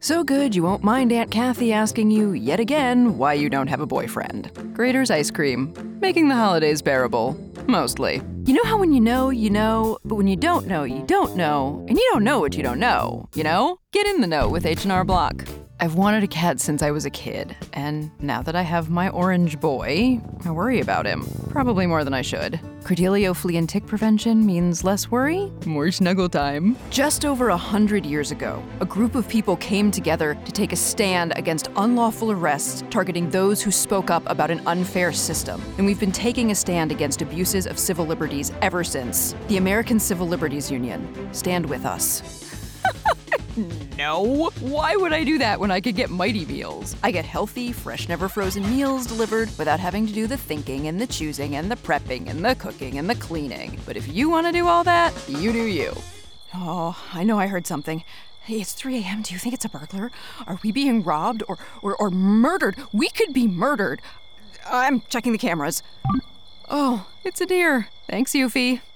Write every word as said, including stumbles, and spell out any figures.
So good you won't mind Aunt Kathy asking you, yet again, why you don't have a boyfriend. Grader's Ice Cream, making the holidays bearable. Mostly. You know how when you know, you know, but when you don't know, you don't know, and you don't know what you don't know, you know? Get in the know with H and R Block. I've wanted a cat since I was a kid, and now that I have my orange boy, I worry about him. Probably more than I should. Credelio flea and tick prevention means less worry, more snuggle time. Just over a hundred years ago, a group of people came together to take a stand against unlawful arrests targeting those who spoke up about an unfair system. And we've been taking a stand against abuses of civil liberties ever since. The American Civil Liberties Union. Stand with us. No. Why would I do that when I could get Mighty Meals? I get healthy, fresh, never frozen meals delivered without having to do the thinking and the choosing and the prepping and the cooking and the cleaning. But if you want to do all that, you do you. Oh, I know I heard something. Hey, it's three a.m. Do you think it's a burglar? Are we being robbed or, or, or murdered? We could be murdered. I'm checking the cameras. Oh, it's a deer. Thanks, Yuffie.